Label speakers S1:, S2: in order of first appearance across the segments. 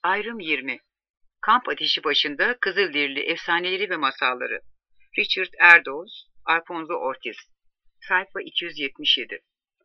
S1: Ayrım 20. Kamp ateşi başında Kızılderili efsaneleri ve masalları. Richard Erdoes, Alfonso Ortiz. Sayfa 277.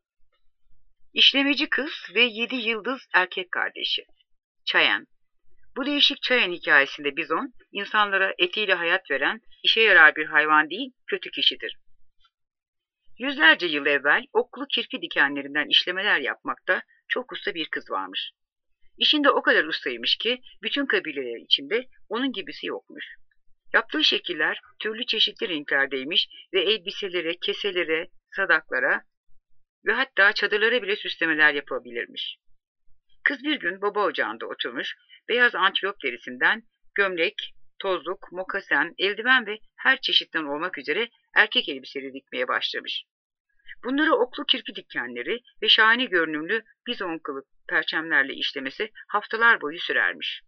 S1: İşlemeci kız ve 7 yıldız erkek kardeşi. Cheyenne. Bu değişik Cheyenne hikayesinde bizon, insanlara etiyle hayat veren, işe yarar bir hayvan değil, kötü kişidir. Yüzlerce yıl evvel oklu kirpi dikenlerinden işlemeler yapmakta çok usta bir kız varmış. İşinde o kadar ustaymış ki bütün kabileler içinde onun gibisi yokmuş. Yaptığı şekiller türlü çeşitli renklerdeymiş ve elbiselere, keselere, sadaklara ve hatta çadırlara bile süslemeler yapabilirmiş. Kız bir gün baba ocağında oturmuş, beyaz antilop derisinden gömlek, tozluk, mokasen, eldiven ve her çeşitten olmak üzere erkek elbiseleri dikmeye başlamış. Bunları oklu kirpi dikenleri ve şahane görünümlü bizon kılık perçemlerle işlemesi haftalar boyu sürermiş.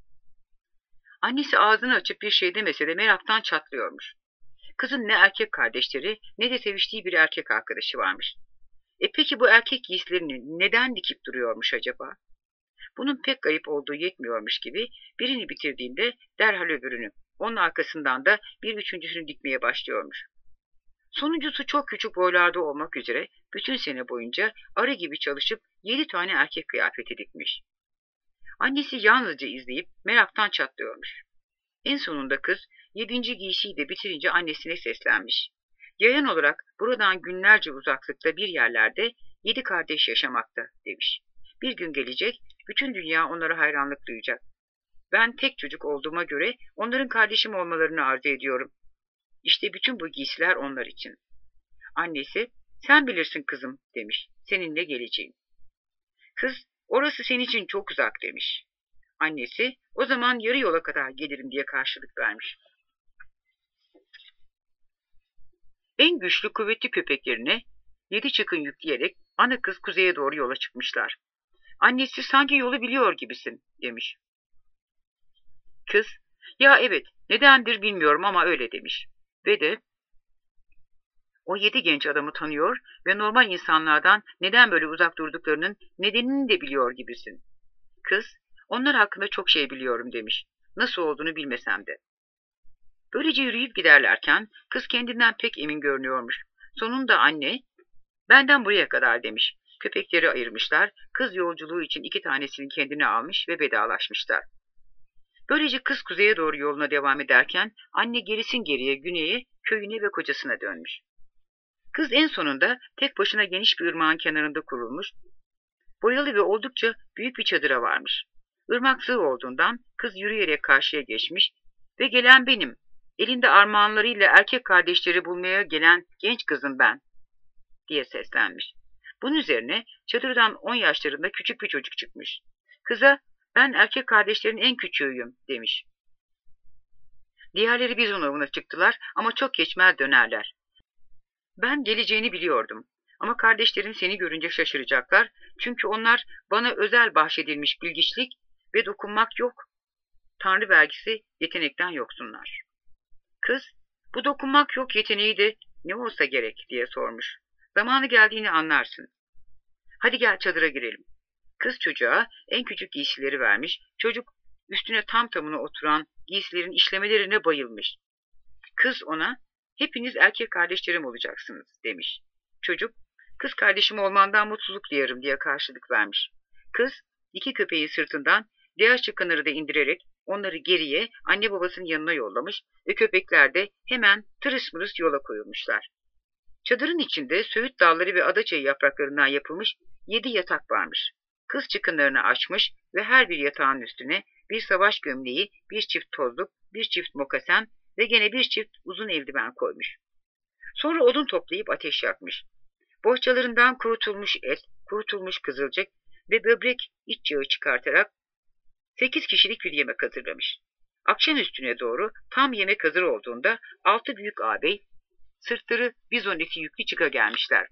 S1: Annesi ağzını açıp bir şey demese de meraktan çatlıyormuş. Kızın ne erkek kardeşleri ne de seviştiği bir erkek arkadaşı varmış. Peki bu erkek giysilerini neden dikip duruyormuş acaba? Bunun pek ayıp olduğu yetmiyormuş gibi birini bitirdiğinde derhal öbürünü, onun arkasından da bir üçüncüsünü dikmeye başlıyormuş. Sonuncusu çok küçük boylarda olmak üzere bütün sene boyunca arı gibi çalışıp 7 tane erkek kıyafeti dikmiş. Annesi yalnızca izleyip meraktan çatlıyormuş. En sonunda kız 7. giysiyi de bitirince annesine seslenmiş. Yayan olarak buradan günlerce uzaklıkta bir yerlerde 7 kardeş yaşamakta demiş. Bir gün gelecek, bütün dünya onlara hayranlık duyacak. Ben tek çocuk olduğuma göre onların kardeşim olmalarını arzu ediyorum. İşte bütün bu giysiler onlar için. Annesi, sen bilirsin kızım demiş, seninle geleceğim. Kız, orası senin için çok uzak demiş. Annesi, o zaman yarı yola kadar gelirim diye karşılık vermiş. En güçlü kuvvetli köpeklerine 7 çıkın yükleyerek ana kız kuzeye doğru yola çıkmışlar. Annesi sanki yolu biliyor gibisin demiş. Kız, ya evet nedendir bilmiyorum ama öyle demiş. Ve de o 7 genç adamı tanıyor ve normal insanlardan neden böyle uzak durduklarının nedenini de biliyor gibisin. Kız, onlar hakkında çok şey biliyorum demiş. Nasıl olduğunu bilmesem de. Böylece yürüyüp giderlerken kız kendinden pek emin görünüyormuş. Sonunda anne, benden buraya kadar demiş. Köpekleri ayırmışlar, kız yolculuğu için 2 tanesini kendine almış ve vedalaşmışlar. Böylece kız kuzeye doğru yoluna devam ederken anne gerisin geriye güneye, köyüne ve kocasına dönmüş. Kız en sonunda tek başına geniş bir ırmağın kenarında kurulmuş, boyalı ve oldukça büyük bir çadıra varmış. Irmak sığ olduğundan kız yürüyerek karşıya geçmiş ve gelen benim, elinde armağanlarıyla erkek kardeşleri bulmaya gelen genç kızım ben diye seslenmiş. Bunun üzerine çadırdan 10 yaşlarında küçük bir çocuk çıkmış. Kıza ben erkek kardeşlerin en küçüğüyüm demiş. Diğerleri bizon avına çıktılar ama çok geçmez dönerler. Ben geleceğini biliyordum ama kardeşlerin seni görünce şaşıracaklar çünkü onlar bana özel bahşedilmiş bilgiçlik ve dokunmak yok, tanrı vergisi yetenekten yoksunlar. Kız, bu dokunmak yok yeteneği de ne olsa gerek diye sormuş. Zamanı geldiğini anlarsın. Hadi gel çadıra girelim. Kız çocuğa en küçük giysileri vermiş, çocuk üstüne tam tamına oturan giysilerin işlemelerine bayılmış. Kız ona, hepiniz erkek kardeşlerim olacaksınız demiş. Çocuk, kız kardeşim olmandan mutluluk duyarım diye karşılık vermiş. Kız, 2 köpeği sırtından diğer çıkınları da indirerek onları geriye anne babasının yanına yollamış ve köpekler de hemen tırıs mırıs yola koyulmuşlar. Çadırın içinde söğüt dalları ve adaçayı yapraklarından yapılmış 7 yatak varmış. Kız çıkınlarını açmış ve her bir yatağın üstüne bir savaş gömleği, bir çift tozluk, bir çift mokasen ve gene bir çift uzun eldiven koymuş. Sonra odun toplayıp ateş yakmış. Bohçalarından kurutulmuş et, kurutulmuş kızılcık ve böbrek iç yağı çıkartarak 8 kişilik bir yemek hazırlamış. Akşam üstüne doğru tam yemek hazır olduğunda 6 büyük ağabey sırtları bizon eti yüklü çıka gelmişler.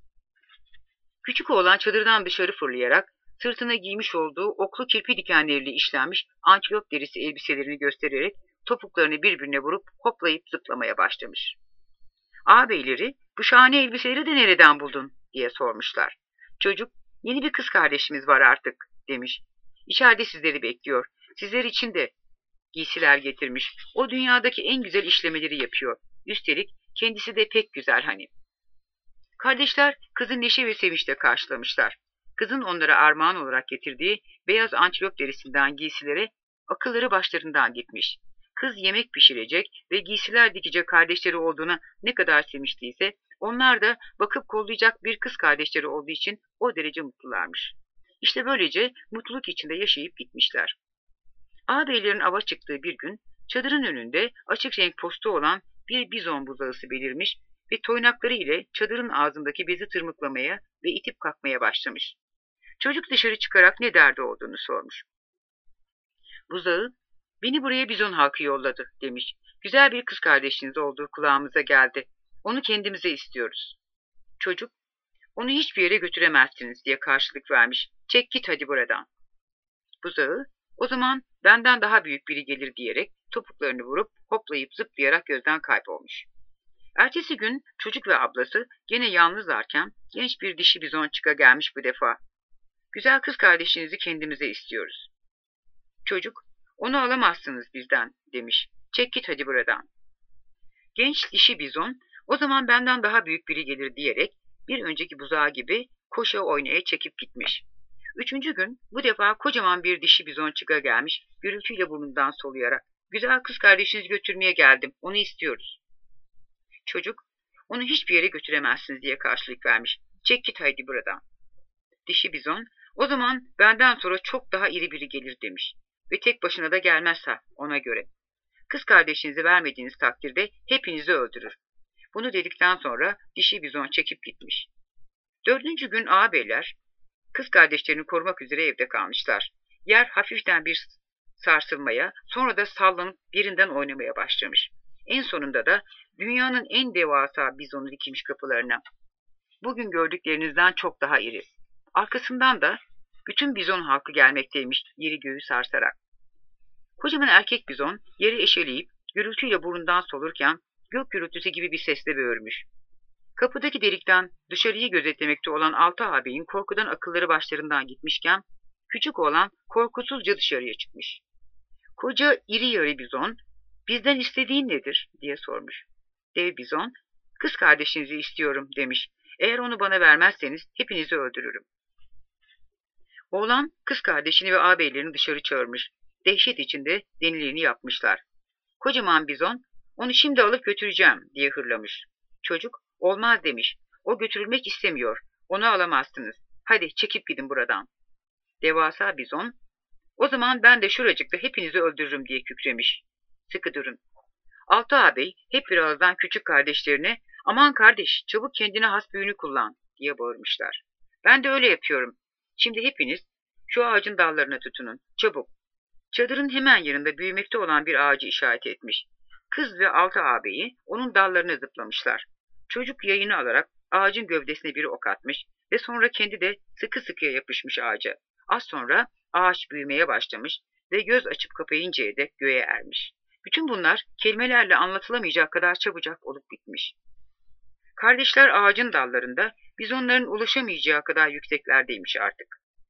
S1: Küçük oğlan çadırdan dışarı fırlayarak sırtına giymiş olduğu oklu kirpi dikenleriyle işlenmiş antilop derisi elbiselerini göstererek topuklarını birbirine vurup hoplayıp zıplamaya başlamış. Ağabeyleri bu şahane elbiseleri de nereden buldun diye sormuşlar. Çocuk yeni bir kız kardeşimiz var artık demiş. İçeride sizleri bekliyor. Sizler için de giysiler getirmiş. O dünyadaki en güzel işlemeleri yapıyor. Üstelik kendisi de pek güzel hani. Kardeşler kızı neşe ve sevinçle karşılamışlar. Kızın onlara armağan olarak getirdiği beyaz antilop derisinden giysilere akılları başlarından gitmiş. Kız yemek pişirecek ve giysiler dikecek kardeşleri olduğuna ne kadar sevinçliyse, onlar da bakıp kollayacak bir kız kardeşleri olduğu için o derece mutlularmış. İşte böylece mutluluk içinde yaşayıp gitmişler. Ağabeylerin ava çıktığı bir gün çadırın önünde açık renk postu olan bir bizon buzağısı belirmiş ve toynakları ile çadırın ağzındaki bezi tırmıklamaya ve itip kalkmaya başlamış. Çocuk dışarı çıkarak ne derdi olduğunu sormuş. Buzağı, beni buraya bizon halkı yolladı demiş. Güzel bir kız kardeşiniz olduğu kulağımıza geldi. Onu kendimize istiyoruz. Çocuk, onu hiçbir yere götüremezsiniz diye karşılık vermiş. Çek git hadi buradan. Buzağı, o zaman benden daha büyük biri gelir diyerek topuklarını vurup hoplayıp zıplayarak gözden kaybolmuş. Ertesi gün çocuk ve ablası gene yalnızlarken genç bir dişi bizonçuka gelmiş bu defa. Güzel kız kardeşinizi kendimize istiyoruz. Çocuk, onu alamazsınız bizden demiş. Çek git hadi buradan. Genç dişi bizon, o zaman benden daha büyük biri gelir diyerek bir önceki buzağı gibi koşa oynaya çekip gitmiş. Üçüncü gün bu defa kocaman bir dişi bizonçuka gelmiş, gürültüyle burnundan soluyarak. Güzel kız kardeşinizi götürmeye geldim, onu istiyoruz. Çocuk, onu hiçbir yere götüremezsiniz diye karşılık vermiş. Çek git haydi buradan. Dişi bizon, o zaman benden sonra çok daha iri biri gelir demiş. Ve tek başına da gelmezse ona göre. Kız kardeşinizi vermediğiniz takdirde hepinizi öldürür. Bunu dedikten sonra dişi bizon çekip gitmiş. Dördüncü gün ağabeyler kız kardeşlerini korumak üzere evde kalmışlar. Yer hafiften bir sarsılmaya, sonra da sallanıp birinden oynamaya başlamış. En sonunda da dünyanın en devasa bizonu dikilmiş kapılarına. Bugün gördüklerinizden çok daha iri. Arkasından da bütün bizon halkı gelmekteymiş yeri göğü sarsarak. Kocaman erkek bizon yeri eşeleyip gürültüyle burundan solurken gök gürültüsü gibi bir sesle böğürmüş. Kapıdaki delikten dışarıyı gözetlemekte olan altı ağabeyin korkudan akılları başlarından gitmişken küçük oğlan korkusuzca dışarıya çıkmış. Koca iri yarı bizon, bizden istediğin nedir diye sormuş. Dev bizon, kız kardeşinizi istiyorum demiş. Eğer onu bana vermezseniz hepinizi öldürürüm. Oğlan kız kardeşini ve ağabeylerini dışarı çağırmış. Dehşet içinde denileni yapmışlar. Kocaman bizon, onu şimdi alıp götüreceğim diye hırlamış. Çocuk, olmaz demiş. O götürülmek istemiyor. Onu alamazsınız. Hadi çekip gidin buradan. Devasa bizon, o zaman ben de şuracıkta hepinizi öldürürüm diye kükremiş. Sıkı durun. Altı ağabey hep bir ağızdan küçük kardeşlerine aman kardeş çabuk kendine has büyünü kullan diye bağırmışlar. Ben de öyle yapıyorum. Şimdi hepiniz şu ağacın dallarına tutunun. Çabuk. Çadırın hemen yanında büyümekte olan bir ağacı işaret etmiş. Kız ve altı ağabeyi onun dallarına zıplamışlar. Çocuk yayını alarak ağacın gövdesine bir ok atmış ve sonra kendi de sıkı sıkıya yapışmış ağaca. Az sonra ağaç büyümeye başlamış ve göz açıp kapayıncaya dek göğe ermiş. Bütün bunlar kelimelerle anlatılamayacak kadar çabucak olup bitmiş. Kardeşler ağacın dallarında bizonların ulaşamayacağı kadar yükseklerdeymiş artık.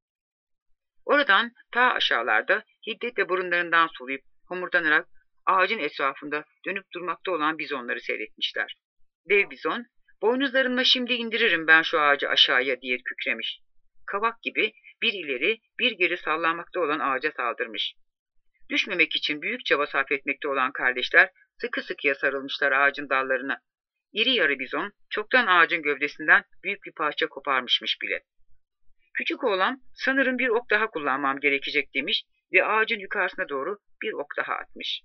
S1: Oradan ta aşağılarda hiddetle burunlarından soluyup homurdanarak ağacın etrafında dönüp durmakta olan bizonları seyretmişler. Dev bizon, boynuzlarımla şimdi indiririm ben şu ağacı aşağıya diye kükremiş. Kavak gibi bir ileri bir geri sallanmakta olan ağaca saldırmış. Düşmemek için büyük çaba sarf etmekte olan kardeşler sıkı sıkıya sarılmışlar ağacın dallarına. İri yarı bizon çoktan ağacın gövdesinden büyük bir parça koparmışmış bile. Küçük oğlan sanırım bir ok daha kullanmam gerekecek demiş ve ağacın yukarısına doğru bir ok daha atmış.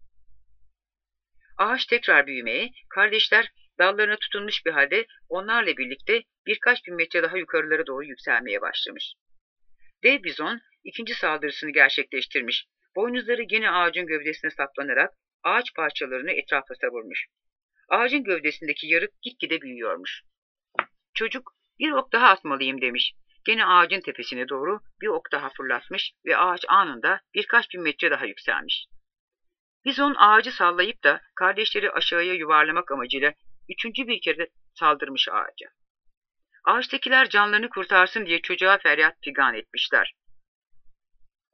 S1: Ağaç tekrar büyümeye, kardeşler dallarına tutunmuş bir halde onlarla birlikte birkaç bin metre daha yukarılara doğru yükselmeye başlamış. Dev bizon ikinci saldırısını gerçekleştirmiş. Boynuzları gene ağacın gövdesine saplanarak ağaç parçalarını etrafa savurmuş. Ağacın gövdesindeki yarık gitgide büyüyormuş. Çocuk bir ok daha atmalıyım demiş. Gene ağacın tepesine doğru bir ok daha fırlatmış ve ağaç anında birkaç bin metre daha yükselmiş. Bizon ağacı sallayıp da kardeşleri aşağıya yuvarlamak amacıyla üçüncü bir kere saldırmış ağaca. Ağaçtakiler canlarını kurtarsın diye çocuğa feryat figan etmişler.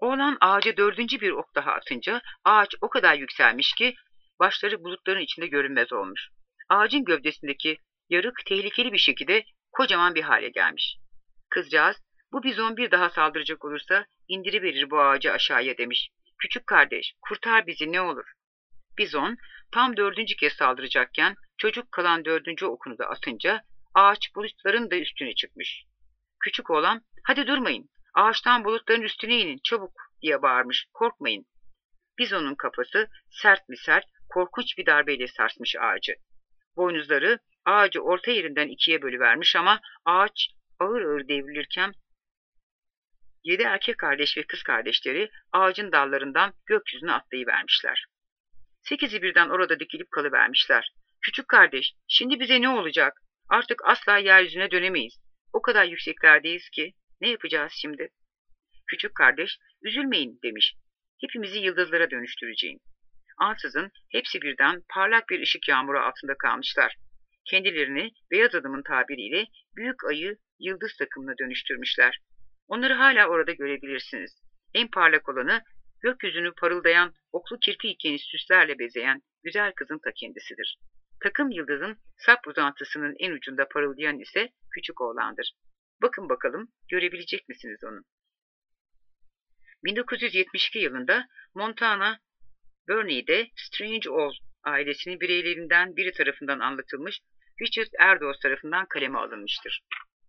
S1: Oğlan ağaca dördüncü bir ok daha atınca ağaç o kadar yükselmiş ki başları bulutların içinde görünmez olmuş. Ağacın gövdesindeki yarık tehlikeli bir şekilde kocaman bir hale gelmiş. Kızcağız, bu bizon bir daha saldıracak olursa indiriverir bu ağacı aşağıya demiş. Küçük kardeş, kurtar bizi ne olur. Bizon tam dördüncü kez saldıracakken çocuk kalan dördüncü okunu da atınca ağaç bulutların da üstüne çıkmış. Küçük oğlan, hadi durmayın, ağaçtan bulutların üstüne inin çabuk diye bağırmış, korkmayın. Bizonun kafası sert mi sert, korkunç bir darbeyle sarsmış ağacı. Boynuzları ağacı orta yerinden ikiye bölüvermiş ama ağaç ağır ağır devrilirken 7 erkek kardeş ve kız kardeşleri ağacın dallarından gökyüzüne atlayıvermişler. 8'i birden orada dikilip kalıvermişler. Küçük kardeş, şimdi bize ne olacak? Artık asla yeryüzüne dönemeyiz. O kadar yükseklerdeyiz ki ne yapacağız şimdi? Küçük kardeş, üzülmeyin demiş. Hepimizi yıldızlara dönüştüreceğim. Ansızın hepsi birden parlak bir ışık yağmuru altında kalmışlar. Kendilerini beyaz adamın tabiriyle büyük ayı yıldız takımına dönüştürmüşler. Onları hala orada görebilirsiniz. En parlak olanı gökyüzünü parıldayan oklu kirpi ikeni süslerle bezeyen güzel kızın ta kendisidir. Takım yıldızın sap uzantısının en ucunda parıldayan ise küçük oğlandır. Bakın bakalım görebilecek misiniz onu? 1972 yılında Montana Burney'de Strange Owl ailesinin bireylerinden biri tarafından anlatılmış, Richard Erdoes tarafından kaleme alınmıştır.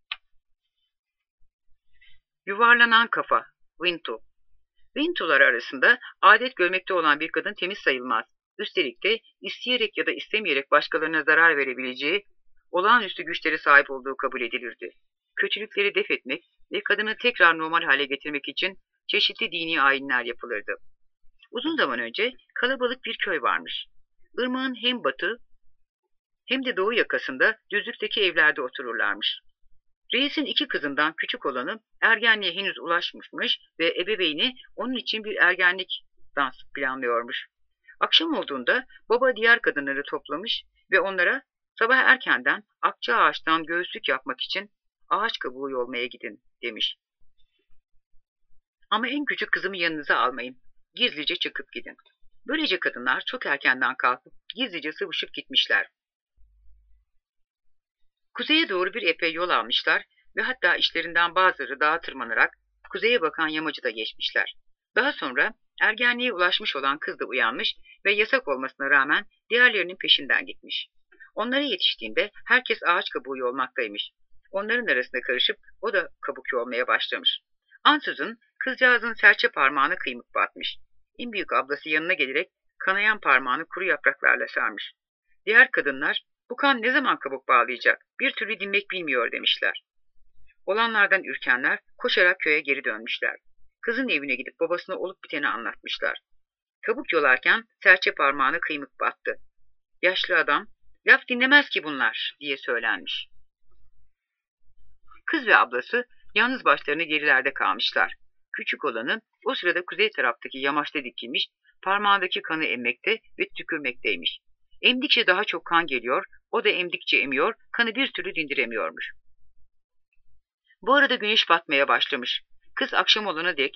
S1: Yuvarlanan kafa, Wintu. Wintular arasında adet görmekte olan bir kadın temiz sayılmaz. Üstelik de isteyerek ya da istemeyerek başkalarına zarar verebileceği, olağanüstü güçlere sahip olduğu kabul edilirdi. Kötülükleri def etmek ve kadını tekrar normal hale getirmek için çeşitli dini ayinler yapılırdı. Uzun zaman önce kalabalık bir köy varmış. Irmağın hem batı hem de doğu yakasında düzlükteki evlerde otururlarmış. Reisin 2 kızından küçük olanı ergenliğe henüz ulaşmışmış ve ebeveyni onun için bir ergenlik dansı planlıyormuş. Akşam olduğunda baba diğer kadınları toplamış ve onlara sabah erkenden akça ağaçtan göğüslük yapmak için ağaç kabuğu yolmaya gidin demiş. Ama en küçük kızımı yanınıza almayın. Gizlice çıkıp gidin. Böylece kadınlar çok erkenden kalkıp gizlice sıvışıp gitmişler. Kuzeye doğru bir epey yol almışlar ve hatta işlerinden bazıları dağa tırmanarak kuzeye bakan yamacı da geçmişler. Daha sonra ergenliğe ulaşmış olan kız da uyanmış ve yasak olmasına rağmen diğerlerinin peşinden gitmiş. Onlara yetiştiğinde herkes ağaç kabuğu yolmaktaymış. Onların arasında karışıp o da kabuk yolmaya başlamış. Ansızın kızcağızın serçe parmağına kıymık batmış. En büyük ablası yanına gelerek kanayan parmağını kuru yapraklarla sarmış. Diğer kadınlar, bu kan ne zaman kabuk bağlayacak, bir türlü dinmek bilmiyor demişler. Olanlardan ürkenler koşarak köye geri dönmüşler. Kızın evine gidip babasına olup biteni anlatmışlar. Kabuk yolarken serçe parmağına kıymık battı. Yaşlı adam, laf dinlemez ki bunlar diye söylenmiş. Kız ve ablası yalnız başlarına gerilerde kalmışlar. Küçük olanı o sırada kuzey taraftaki yamaçta dikilmiş, parmağındaki kanı emmekte ve tükürmekteymiş. Emdikçe daha çok kan geliyor, o da emdikçe emiyor, kanı bir türlü dindiremiyormuş. Bu arada güneş batmaya başlamış. Kız akşam olana dek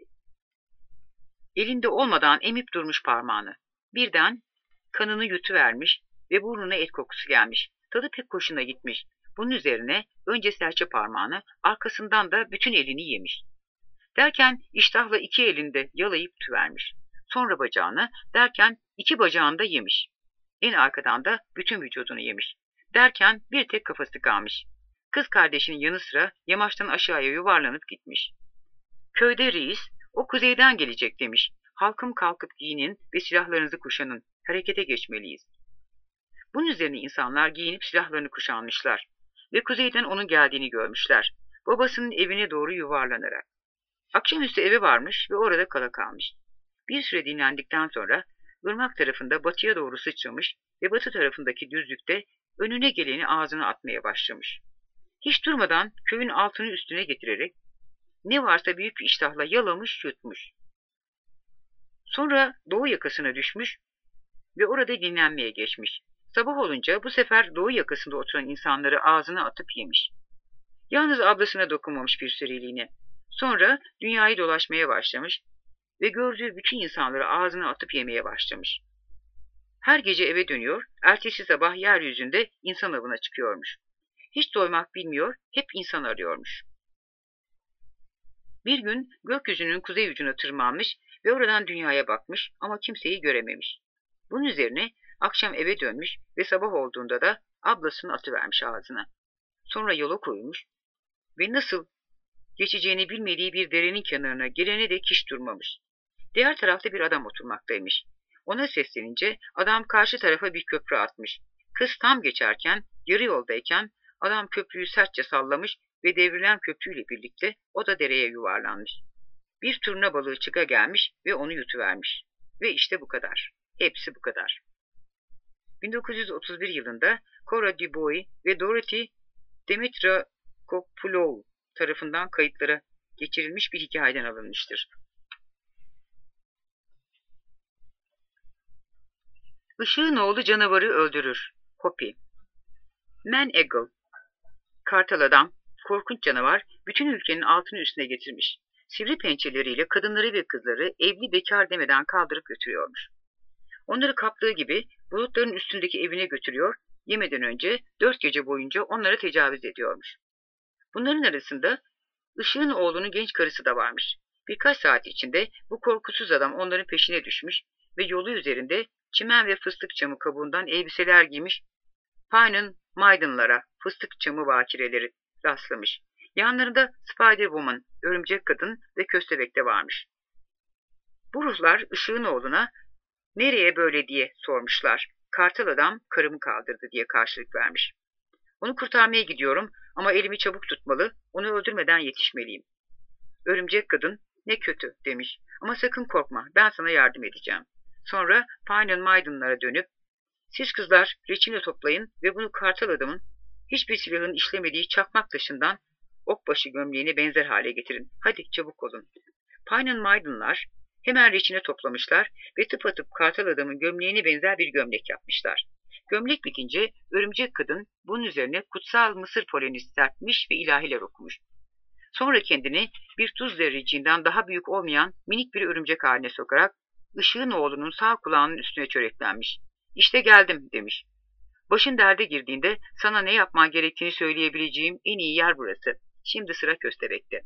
S1: elinde olmadan emip durmuş parmağını. Birden kanını yutuvermiş ve burnuna et kokusu gelmiş. Tadı pek hoşuna gitmiş. Bunun üzerine önce serçe parmağını, arkasından da bütün elini yemiş. Derken iştahla 2 elinde yalayıp tüvermiş. Sonra bacağını, derken 2 bacağını da yemiş. En arkadan da bütün vücudunu yemiş. Derken bir tek kafası kalmış. Kız kardeşinin yanı sıra yamaçtan aşağıya yuvarlanıp gitmiş. Köyde reis, o kuzeyden gelecek demiş. Halkım kalkıp giyinin ve silahlarınızı kuşanın. Harekete geçmeliyiz. Bunun üzerine insanlar giyinip silahlarını kuşanmışlar. Ve kuzeyden onun geldiğini görmüşler. Babasının evine doğru yuvarlanarak. Akşamüstü eve varmış ve orada kala kalmış. Bir süre dinlendikten sonra ırmak tarafında batıya doğru sıçramış ve batı tarafındaki düzlükte önüne geleni ağzına atmaya başlamış. Hiç durmadan köyün altını üstüne getirerek ne varsa büyük bir iştahla yalamış yutmuş. Sonra doğu yakasına düşmüş ve orada dinlenmeye geçmiş. Sabah olunca bu sefer doğu yakasında oturan insanları ağzına atıp yemiş. Yalnız ablasına dokunmamış bir süreliğine. Sonra dünyayı dolaşmaya başlamış ve gördüğü bütün insanları ağzına atıp yemeye başlamış. Her gece eve dönüyor, ertesi sabah yeryüzünde insan avına çıkıyormuş. Hiç doymak bilmiyor, hep insan arıyormuş. Bir gün gökyüzünün kuzey ucuna tırmanmış ve oradan dünyaya bakmış ama kimseyi görememiş. Bunun üzerine akşam eve dönmüş ve sabah olduğunda da ablasını atıvermiş ağzına. Sonra yola koyulmuş ve nasıl geçeceğini bilmediği bir derenin kenarına gelene dek hiç durmamış. Diğer tarafta bir adam oturmaktaymış. Ona seslenince adam karşı tarafa bir köprü atmış. Kız tam geçerken, yarı yoldayken adam köprüyü sertçe sallamış ve devrilen köprüyle birlikte o da dereye yuvarlanmış. Bir turna balığı çıka gelmiş ve onu yutuvermiş. Ve işte bu kadar. Hepsi bu kadar. 1931 yılında Cora Dubois ve Dorothy Dimitrakopoulou tarafından kayıtlara geçirilmiş bir hikayeden alınmıştır. Işığın oğlu canavarı öldürür. Hopi. Man Eagle. Kartal adam, korkunç canavar, bütün ülkenin altını üstüne getirmiş. Sivri pençeleriyle kadınları ve kızları evli bekar demeden kaldırıp götürüyormuş. Onları kaptığı gibi bulutların üstündeki evine götürüyor, yemeden önce 4 gece boyunca onlara tecavüz ediyormuş. Bunların arasında Işığın oğlunun genç karısı da varmış. Birkaç saat içinde bu korkusuz adam onların peşine düşmüş ve yolu üzerinde çimen ve fıstık çamı kabuğundan elbiseler giymiş Payne'ın maydanlara, fıstık çamı bakireleri rastlamış. Yanlarında Spider Woman, örümcek kadın ve köstebek de varmış. Bu ruhlar Işığın oğluna nereye böyle diye sormuşlar. Kartal adam karımı kaldırdı diye karşılık vermiş. Onu kurtarmaya gidiyorum ama elimi çabuk tutmalı, onu öldürmeden yetişmeliyim. Örümcek kadın, ne kötü demiş ama sakın korkma, ben sana yardım edeceğim. Sonra Payne'ın maydanlara dönüp, siz kızlar reçine toplayın ve bunu kartal adamın hiçbir silahın işlemediği çakmak taşından okbaşı gömleğine benzer hale getirin. Hadi çabuk olun. Payne'ın maydanlar hemen reçine toplamışlar ve tıpatıp kartal adamın gömleğine benzer bir gömlek yapmışlar. Gömlek bitince örümcek kadın bunun üzerine kutsal mısır poleni serpmiş ve ilahiler okumuş. Sonra kendini bir tuz zerreciğinden daha büyük olmayan minik bir örümcek haline sokarak Işığın oğlunun sağ kulağının üstüne çöreklenmiş. İşte geldim demiş. Başın derde girdiğinde sana ne yapman gerektiğini söyleyebileceğim en iyi yer burası. Şimdi sıra köstebekte.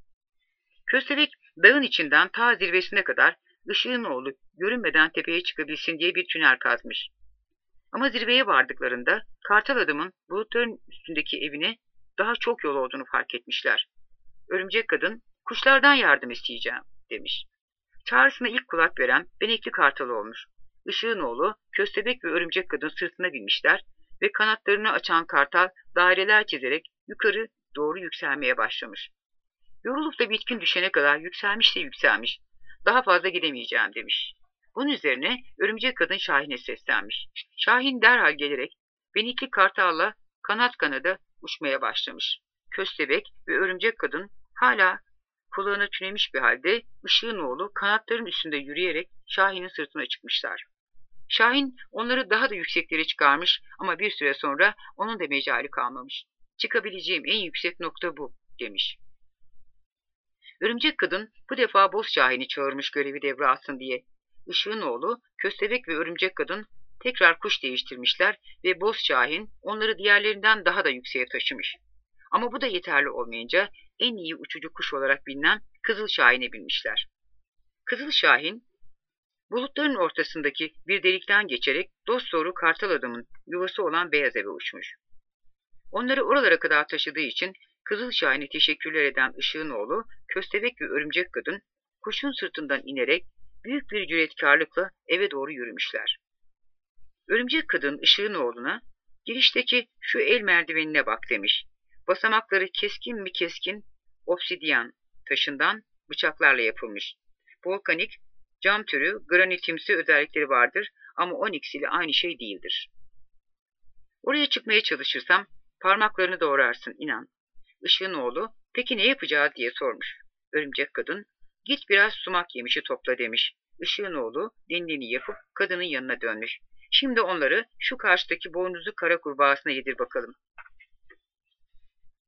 S1: Köstebek dağın içinden ta zirvesine kadar Işığın oğlu görünmeden tepeye çıkabilsin diye bir tünel kazmış. Ama zirveye vardıklarında kartal adamın bulutların üstündeki evine daha çok yol olduğunu fark etmişler. Örümcek kadın, kuşlardan yardım isteyeceğim demiş. Çağrısına ilk kulak veren benekli kartal olmuş. Işığın oğlu, köstebek ve örümcek kadın sırtına binmişler ve kanatlarını açan kartal daireler çizerek yukarı doğru yükselmeye başlamış. Yorulup da bitkin düşene kadar yükselmiş de yükselmiş. Daha fazla gidemeyeceğim demiş. Bunun üzerine örümcek kadın Şahin'e seslenmiş. Şahin derhal gelerek benekli kartalla kanat kanada uçmaya başlamış. Köstebek ve örümcek kadın hala kulağına tünemiş bir halde Işığın oğlu kanatların üstünde yürüyerek Şahin'in sırtına çıkmışlar. Şahin onları daha da yükseklere çıkarmış ama bir süre sonra onun da mecali kalmamış. Çıkabileceğim en yüksek nokta bu demiş. Örümcek kadın bu defa Boz Şahin'i çağırmış görevi devralsın diye. Işığın oğlu, köstebek ve örümcek kadın tekrar kuş değiştirmişler ve Boz Şahin onları diğerlerinden daha da yükseğe taşımış. Ama bu da yeterli olmayınca en iyi uçucu kuş olarak bilinen Kızıl Şahin'e binmişler. Kızıl Şahin, bulutların ortasındaki bir delikten geçerek dosdoğru kartal adamın yuvası olan beyaz eve uçmuş. Onları oralara kadar taşıdığı için Kızıl Şahin'e teşekkürler eden Işığın oğlu, köstebek ve örümcek kadın kuşun sırtından inerek büyük bir cüretkarlıkla eve doğru yürümüşler. Örümcek kadın Işığın oğluna, girişteki şu el merdivenine bak demiş. Basamakları keskin mi keskin obsidyen taşından bıçaklarla yapılmış. Volkanik, cam türü, granitimsi özellikleri vardır ama onyx ile aynı şey değildir. Oraya çıkmaya çalışırsam parmaklarını doğrarsın inan. Işığın oğlu, peki ne yapacağız diye sormuş. Örümcek kadın, git biraz sumak yemişi topla demiş. Işığın oğlu dendiğini yapıp kadının yanına dönmüş. Şimdi onları şu karşıdaki boynuzlu kara kurbağasına yedir bakalım.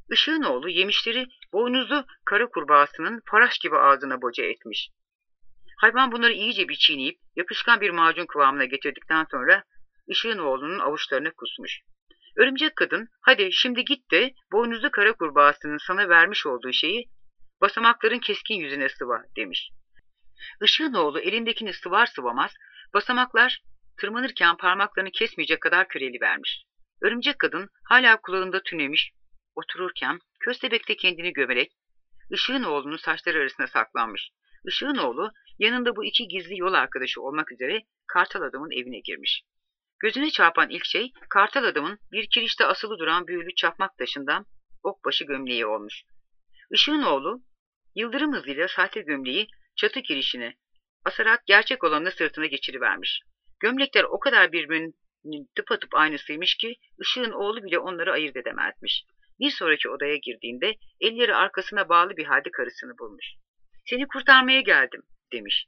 S1: Işığın oğlu yemişleri boynuzlu kara kurbağasının faraş gibi ağzına boca etmiş. Hayvan bunları iyice bir çiğneyip yapışkan bir macun kıvamına getirdikten sonra Işığın oğlunun avuçlarına kusmuş. Örümcek kadın, hadi şimdi git de boynuzlu kara kurbağasının sana vermiş olduğu şeyi basamakların keskin yüzüne sıva demiş. Işığın oğlu elindekini sıvar sıvamaz basamaklar tırmanırken parmaklarını kesmeyecek kadar küreli vermiş. Örümcek kadın hala kulağında tünemiş otururken köstebek de kendini gömerek Işığın oğlunun saçları arasına saklanmış. Işığın oğlu yanında bu iki gizli yol arkadaşı olmak üzere kartal adamın evine girmiş. Gözüne çarpan ilk şey kartal adamın bir kirişte asılı duran büyülü çakmak taşından okbaşı gömleği olmuş. Işığın oğlu yıldırım hızıyla sahte gömleği çatı kirişine asarak gerçek olanını sırtına geçirivermiş. Gömlekler o kadar birbirinin tıpatıp aynısıymış ki Işığın oğlu bile onları ayırt edemezmiş. Bir sonraki odaya girdiğinde elleri arkasına bağlı bir halde karısını bulmuş. Seni kurtarmaya geldim demiş.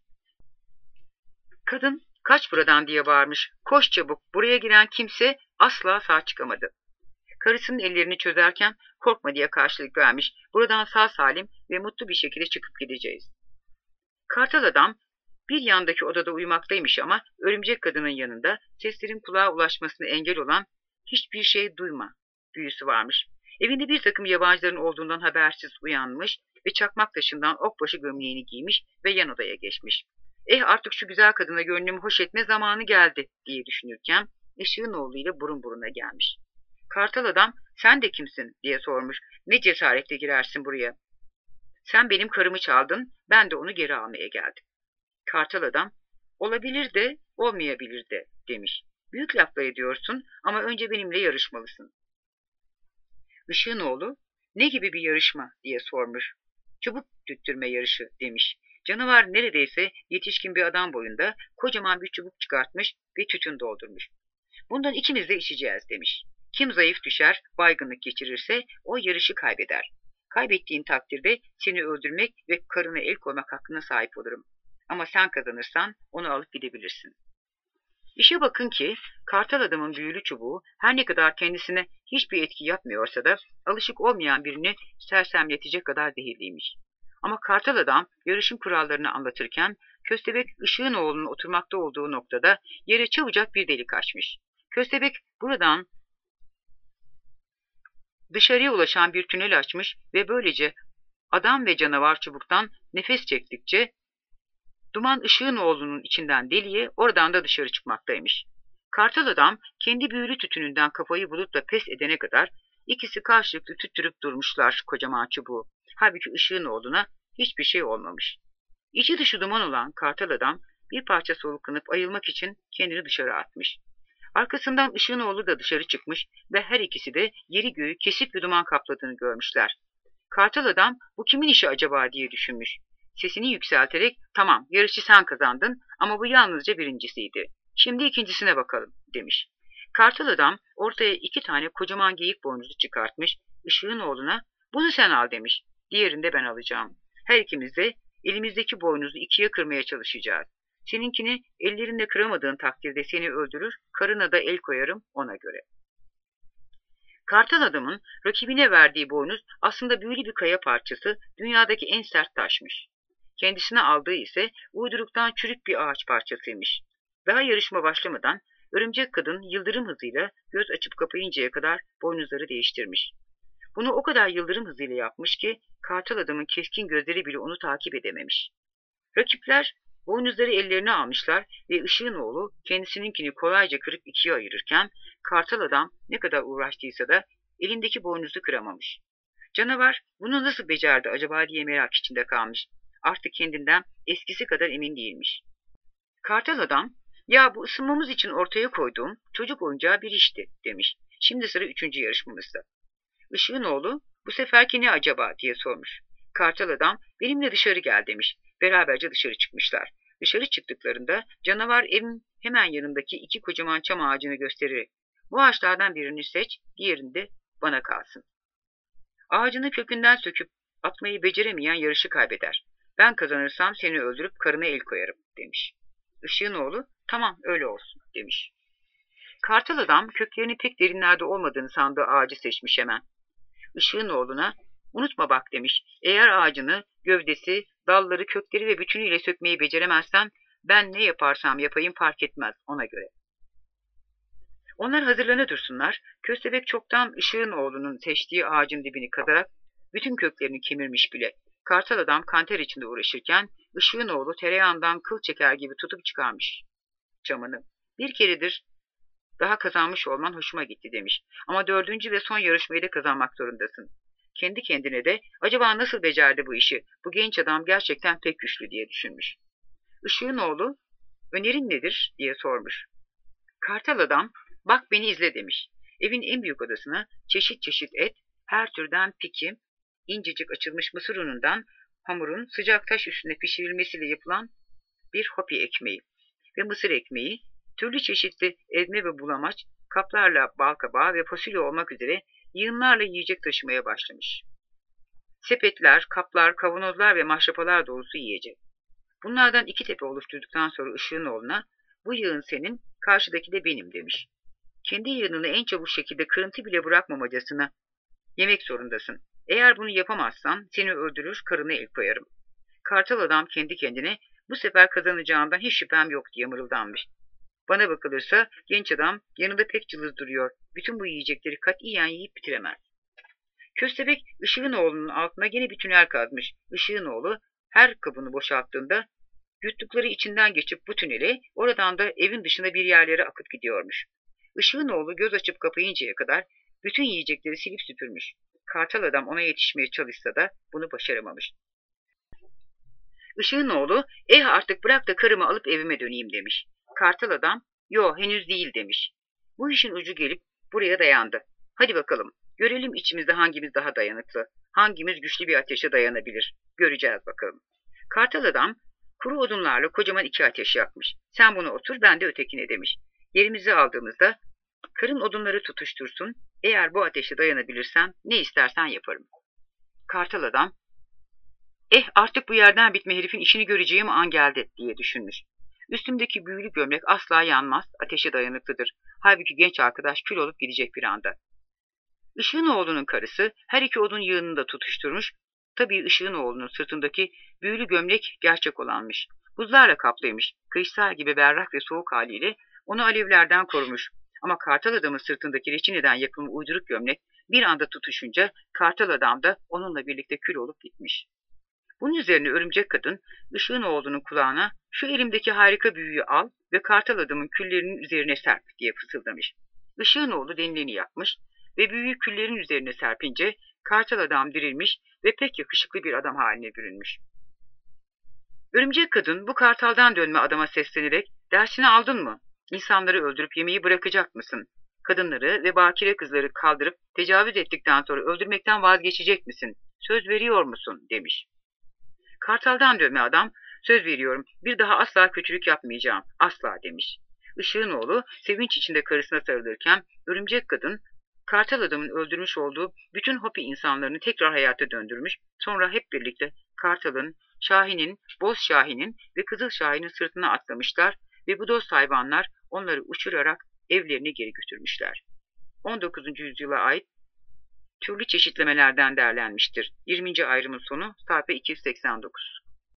S1: Kadın kaç buradan diye bağırmış. Koş çabuk, buraya giren kimse asla sağ çıkamadı. Karısının ellerini çözerken korkma diye karşılık vermiş. Buradan sağ salim ve mutlu bir şekilde çıkıp gideceğiz. Kartal adam bir yandaki odada uyumaktaymış ama örümcek kadının yanında seslerin kulağa ulaşmasına engel olan hiçbir şey duyma büyüsü varmış. Evinde bir takım yabancıların olduğundan habersiz uyanmış ve çakmak taşından okbaşı gömleğini giymiş ve yan odaya geçmiş. Artık şu güzel kadına gönlümü hoş etme zamanı geldi diye düşünürken Işığın oğluyla burun buruna gelmiş. Kartal adam sen de kimsin diye sormuş. Ne cesaretle girersin buraya? Sen benim karımı çaldın, ben de onu geri almaya geldim. Kartal adam olabilir de olmayabilir de demiş. Büyük laflar ediyorsun ama önce benimle yarışmalısın. Işığın oğlu ne gibi bir yarışma diye sormuş. Çubuk tüttürme yarışı demiş. Canavar neredeyse yetişkin bir adam boyunda kocaman bir çubuk çıkartmış ve tütün doldurmuş. Bundan ikimiz de içeceğiz demiş. Kim zayıf düşer, baygınlık geçirirse o yarışı kaybeder. Kaybettiğin takdirde seni öldürmek ve karına el koymak hakkına sahip olurum. Ama sen kazanırsan onu alıp gidebilirsin. İşe bakın ki kartal adamın büyülü çubuğu her ne kadar kendisine hiçbir etki yapmıyorsa da alışık olmayan birini sersemletecek kadar zehirliymiş. Ama kartal adam yarışın kurallarını anlatırken köstebek Işığın oğlunun oturmakta olduğu noktada yere çabucak bir delik açmış. Köstebek buradan dışarıya ulaşan bir tünel açmış ve böylece adam ve canavar çubuktan nefes çektikçe duman Işığın oğlunun içinden deliye, oradan da dışarı çıkmaktaymış. Kartal adam kendi büyülü tütününden kafayı bulup da pes edene kadar ikisi karşılıklı tüttürüp durmuşlar kocaman çubuğu. Halbuki Işığın oğluna hiçbir şey olmamış. İçi dışı duman olan kartal adam bir parça soluklanıp ayılmak için kendini dışarı atmış. Arkasından Işığın oğlu da dışarı çıkmış ve her ikisi de yeri göğü kesik bir duman kapladığını görmüşler. Kartal adam bu kimin işi acaba diye düşünmüş. Sesini yükselterek tamam yarışı sen kazandın ama bu yalnızca birincisiydi. Şimdi ikincisine bakalım demiş. Kartal adam ortaya 2 tane kocaman geyik boynuzu çıkartmış. Işığın oğluna bunu sen al demiş. Diğerini de ben alacağım. Her ikimiz de elimizdeki boynuzu 2'ye kırmaya çalışacağız. Seninkini ellerinle kıramadığın takdirde seni öldürür, karına da el koyarım ona göre. Kartal adamın rakibine verdiği boynuz aslında büyülü bir kaya parçası, dünyadaki en sert taşmış. Kendisine aldığı ise uyduruktan çürük bir ağaç parçasıymış. Daha yarışma başlamadan örümcek kadın yıldırım hızıyla göz açıp kapayıncaya kadar boynuzları değiştirmiş. Bunu o kadar yıldırım hızıyla yapmış ki kartal adamın keskin gözleri bile onu takip edememiş. Rakipler boynuzları ellerine almışlar ve Işığın oğlu kendisininkini kolayca kırıp 2'ye ayırırken kartal adam ne kadar uğraştıysa da elindeki boynuzu kıramamış. Canavar bunu nasıl becerdi acaba diye merak içinde kalmış. Artık kendinden eskisi kadar emin değilmiş. Kartal adam, ya bu ısınmamız için ortaya koyduğum çocuk oyuncağı bir işti demiş. Şimdi sıra 3. yarışmamızda. Işığın oğlu, bu seferki ne acaba diye sormuş. Kartal adam, benimle dışarı gel demiş. Beraberce dışarı çıkmışlar. Dışarı çıktıklarında canavar evin hemen yanındaki 2 kocaman çam ağacını göstererek, bu ağaçlardan birini seç, diğerini de bana kalsın. Ağacını kökünden söküp atmayı beceremeyen yarışı kaybeder. Ben kazanırsam seni öldürüp karına el koyarım demiş. Işığın oğlu tamam öyle olsun demiş. Kartal adam köklerinin pek derinlerde olmadığını sandığı ağacı seçmiş hemen. Işığın oğluna, unutma bak demiş, eğer ağacını, gövdesi, dalları, kökleri ve bütünüyle sökmeyi beceremezsen, ben ne yaparsam yapayım fark etmez ona göre. Onlar hazırlana dursunlar, köstebek çoktan Işığın oğlunun seçtiği ağacın dibini kazarak bütün köklerini kemirmiş bile. Kartal adam kanter içinde uğraşırken Işığın oğlu tereyağından kıl çeker gibi tutup çıkarmış çamını. Bir keredir daha kazanmış olman hoşuma gitti demiş. Ama dördüncü ve son yarışmayı da kazanmak zorundasın. Kendi kendine de acaba nasıl becerdi bu işi? Bu genç adam gerçekten pek güçlü diye düşünmüş. Işığın oğlu önerin nedir diye sormuş. Kartal adam bak beni izle demiş. Evin en büyük odasına çeşit çeşit et, her türden piki, incecik açılmış mısır unundan hamurun sıcak taş üstünde pişirilmesiyle yapılan bir hopi ekmeği ve mısır ekmeği, türlü çeşitli ezme ve bulamaç, kaplarla balkabağı ve fasulye olmak üzere yığınlarla yiyecek taşımaya başlamış. Sepetler, kaplar, kavanozlar ve maşrapalar dolusu yiyecek. Bunlardan iki tepe oluşturduktan sonra Işığın oğluna, bu yığın senin, karşıdaki de benim demiş. Kendi yığınını en çabuk şekilde kırıntı bile bırakmamacasına yemek zorundasın. Eğer bunu yapamazsan seni öldürür, karına el koyarım. Kartal adam kendi kendine, bu sefer kazanacağından hiç şüphem yok diye mırıldanmış. Bana bakılırsa genç adam yanında pek cılız duruyor. Bütün bu yiyecekleri katiyen yiyip bitiremez. Köstebek Işığın oğlunun altına gene bir tünel kazmış. Işığın oğlu her kabını boşalttığında yuttukları içinden geçip bu tüneli, oradan da evin dışında bir yerlere akıp gidiyormuş. Işığın oğlu göz açıp kapayıncaya kadar bütün yiyecekleri silip süpürmüş. Kartal adam ona yetişmeye çalışsa da bunu başaramamış. Işığın oğlu, artık bırak da karımı alıp evime döneyim demiş. Kartal adam, yo henüz değil demiş. Bu işin ucu gelip buraya dayandı. Hadi bakalım, görelim içimizde hangimiz daha dayanıklı, hangimiz güçlü bir ateşe dayanabilir. Göreceğiz bakalım. Kartal adam, kuru odunlarla kocaman iki ateş yakmış. Sen bunu otur, ben de ötekine demiş. Yerimizi aldığımızda, karın odunları tutuştursun, eğer bu ateşe dayanabilirsem ne istersen yaparım. Kartal adam, artık bu yerden bitme herifin işini göreceğim an geldi diye düşünmüş. Üstümdeki büyülü gömlek asla yanmaz, ateşe dayanıklıdır. Halbuki genç arkadaş kül olup gidecek bir anda. Işığın oğlunun karısı her iki odun yığınını da tutuşturmuş. Tabii Işığın oğlunun sırtındaki büyülü gömlek gerçek olanmış. Buzlarla kaplıymış. Kristal gibi berrak ve soğuk haliyle onu alevlerden korumuş. Ama kartal adamın sırtındaki reçineden yapımı uyduruk gömlek bir anda tutuşunca kartal adam da onunla birlikte kül olup gitmiş. Bunun üzerine örümcek kadın Işığın oğlunun kulağına şu elimdeki harika büyüyü al ve kartal adamın küllerinin üzerine serp diye fısıldamış. Işığın oğlu denileni yapmış ve büyüyü küllerin üzerine serpince kartal adam dirilmiş ve pek yakışıklı bir adam haline bürünmüş. Örümcek kadın bu kartaldan dönme adama seslenerek dersini aldın mı? İnsanları öldürüp yemeği bırakacak mısın? Kadınları ve bakire kızları kaldırıp tecavüz ettikten sonra öldürmekten vazgeçecek misin? Söz veriyor musun? Demiş. Kartaldan dönme adam, söz veriyorum bir daha asla kötülük yapmayacağım, asla demiş. Işığın oğlu sevinç içinde karısına sarılırken örümcek kadın kartal adamın öldürmüş olduğu bütün Hopi insanlarını tekrar hayata döndürmüş, sonra hep birlikte kartalın, Şahin'in, Boz Şahin'in ve Kızıl Şahin'in sırtına atlamışlar ve bu dost hayvanlar onları uçurarak evlerine geri götürmüşler. 19. yüzyıla ait türlü çeşitlemelerden derlenmiştir. 20. ayrımın sonu sayfa 289.